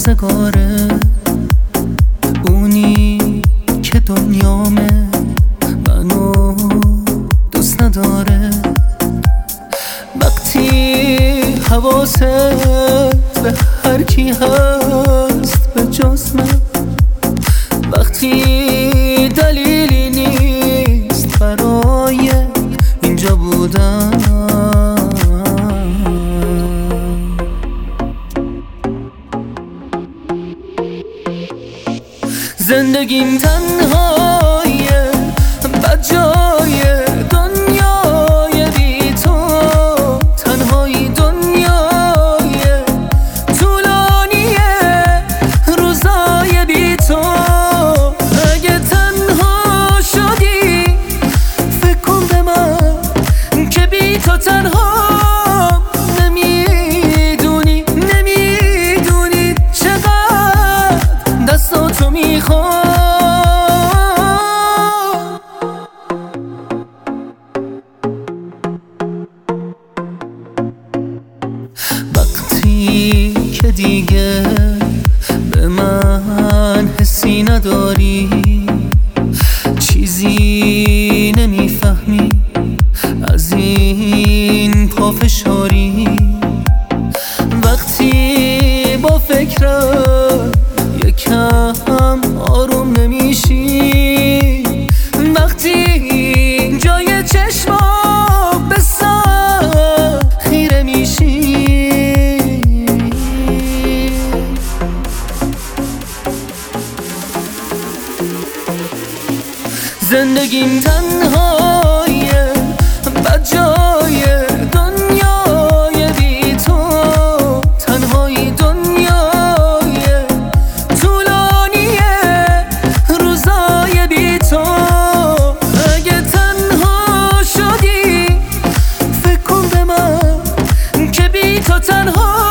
روزگاره، اونی که دنیامه منو دوست نداره. وقتی حواست به هر کی هست به جز من، وقتی دلیلی نیست برای اینجا بودن، زندگیم تنهایه بدجای دنیای بی تو، تنهایی دنیای طولانیه روزای بی تو. اگه تنها شدی فکر کن به من که بی تو تنها دستاتو میخوام. وقتی که دیگه به من حسی نداری، چیزی نمیفهمی از این پافشاری، وقتی با فکرم یکم آروم نمیشی، وقتی جای چشمام به سر خیره میشی، زندگیم تنهایه بدجای دنیای بی تو، تنهایی دنیای تو. اگه تنها شدی فکر کن به من که بی تو تنها